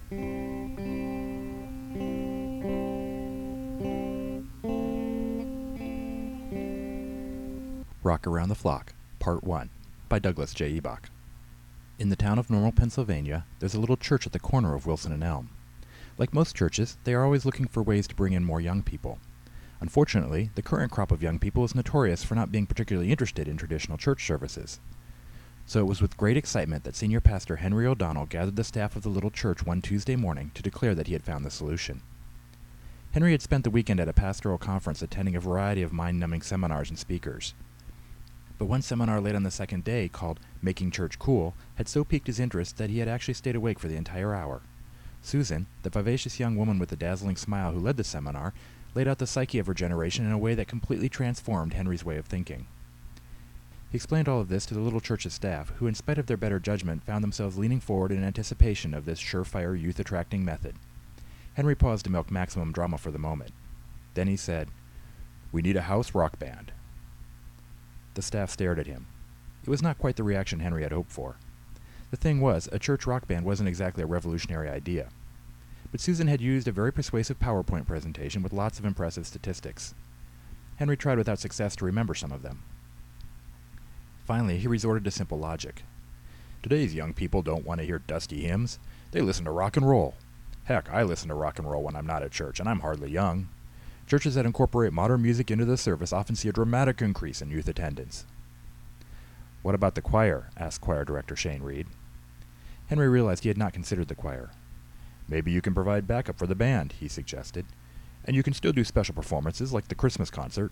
Rock Around the Flock, Part 1, by Douglas J. Ebach. In the town of Normal, Pennsylvania, there's a little church at the corner of Wilson and Elm. Like most churches, they are always looking for ways to bring in more young people. Unfortunately, the current crop of young people is notorious for not being particularly interested in traditional church services. So it was with great excitement that Senior Pastor Henry O'Donnell gathered the staff of the little church one Tuesday morning to declare that he had found the solution. Henry had spent the weekend at a pastoral conference attending a variety of mind-numbing seminars and speakers. But one seminar late on the second day, called Making Church Cool, had so piqued his interest that he had actually stayed awake for the entire hour. Susan, the vivacious young woman with the dazzling smile who led the seminar, laid out the psyche of her generation in a way that completely transformed Henry's way of thinking. He explained all of this to the little church's staff, who in spite of their better judgment found themselves leaning forward in anticipation of this surefire youth-attracting method. Henry paused to milk maximum drama for the moment. Then he said, "We need a house rock band." The staff stared at him. It was not quite the reaction Henry had hoped for. The thing was, a church rock band wasn't exactly a revolutionary idea. But Susan had used a very persuasive PowerPoint presentation with lots of impressive statistics. Henry tried without success to remember some of them. Finally, he resorted to simple logic. Today's young people don't want to hear dusty hymns. They listen to rock and roll. Heck, I listen to rock and roll when I'm not at church, and I'm hardly young. Churches that incorporate modern music into the service often see a dramatic increase in youth attendance. What about the choir? Asked choir director Shane Reed. Henry realized he had not considered the choir. Maybe you can provide backup for the band, he suggested. And you can still do special performances like the Christmas concert.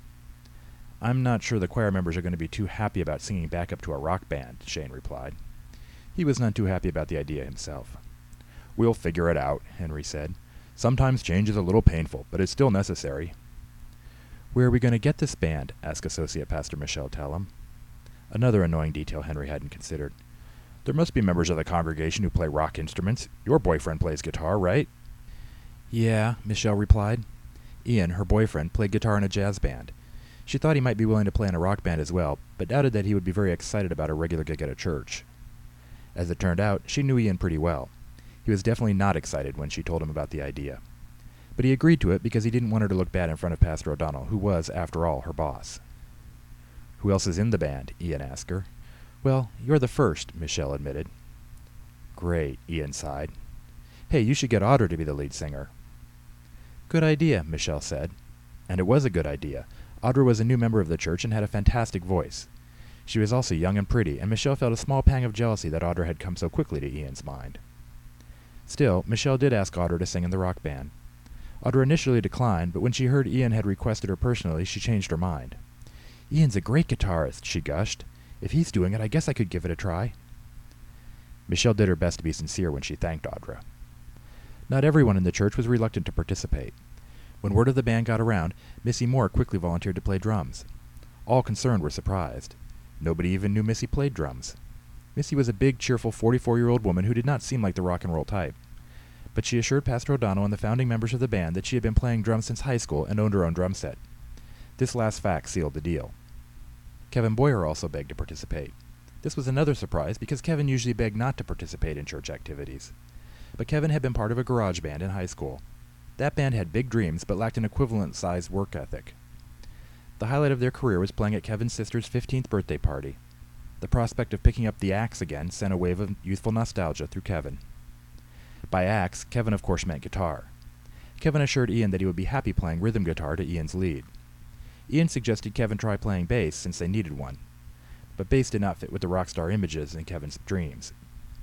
I'm not sure the choir members are going to be too happy about singing backup to a rock band, Shane replied. He was none too happy about the idea himself. We'll figure it out, Henry said. Sometimes change is a little painful, but it's still necessary. Where are we going to get this band? Asked Associate Pastor Michelle Tellum. Another annoying detail Henry hadn't considered. There must be members of the congregation who play rock instruments. Your boyfriend plays guitar, right? Yeah, Michelle replied. Ian, her boyfriend, played guitar in a jazz band. She thought he might be willing to play in a rock band as well, but doubted that he would be very excited about a regular gig at a church. As it turned out, she knew Ian pretty well. He was definitely not excited when she told him about the idea. But he agreed to it because he didn't want her to look bad in front of Pastor O'Donnell, who was, after all, her boss. Who else is in the band? Ian asked her. Well, you're the first, Michelle admitted. Great, Ian sighed. Hey, you should get Audra to be the lead singer. Good idea, Michelle said. And it was a good idea. Audra was a new member of the church and had a fantastic voice. She was also young and pretty, and Michelle felt a small pang of jealousy that Audra had come so quickly to Ian's mind. Still, Michelle did ask Audra to sing in the rock band. Audra initially declined, but when she heard Ian had requested her personally, she changed her mind. Ian's a great guitarist, she gushed. If he's doing it, I guess I could give it a try. Michelle did her best to be sincere when she thanked Audra. Not everyone in the church was reluctant to participate. When word of the band got around, Missy Moore quickly volunteered to play drums. All concerned were surprised. Nobody even knew Missy played drums. Missy was a big, cheerful 44-year-old woman who did not seem like the rock and roll type. But she assured Pastor O'Donnell and the founding members of the band that she had been playing drums since high school and owned her own drum set. This last fact sealed the deal. Kevin Boyer also begged to participate. This was another surprise because Kevin usually begged not to participate in church activities. But Kevin had been part of a garage band in high school. That band had big dreams but lacked an equivalent-sized work ethic. The highlight of their career was playing at Kevin's sister's 15th birthday party. The prospect of picking up the axe again sent a wave of youthful nostalgia through Kevin. By axe, Kevin of course meant guitar. Kevin assured Ian that he would be happy playing rhythm guitar to Ian's lead. Ian suggested Kevin try playing bass since they needed one. But bass did not fit with the rock star images in Kevin's dreams.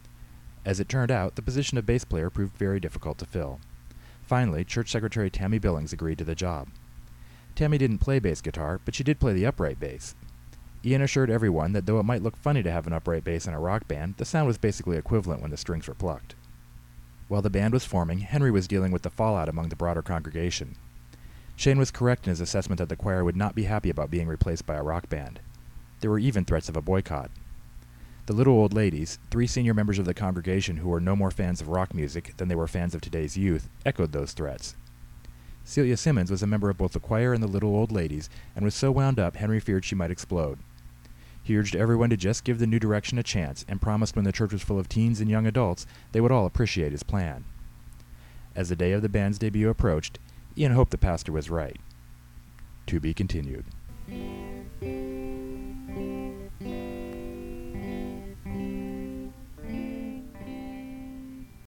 As it turned out, the position of bass player proved very difficult to fill. Finally, Church Secretary Tammy Billings agreed to the job. Tammy didn't play bass guitar, but she did play the upright bass. Ian assured everyone that though it might look funny to have an upright bass in a rock band, the sound was basically equivalent when the strings were plucked. While the band was forming, Henry was dealing with the fallout among the broader congregation. Shane was correct in his assessment that the choir would not be happy about being replaced by a rock band. There were even threats of a boycott. The Little Old Ladies, 3 senior members of the congregation who were no more fans of rock music than they were fans of today's youth, echoed those threats. Celia Simmons was a member of both the choir and the Little Old Ladies, and was so wound up Henry feared she might explode. He urged everyone to just give the new direction a chance and promised when the church was full of teens and young adults, they would all appreciate his plan. As the day of the band's debut approached, Ian hoped the pastor was right. To be continued.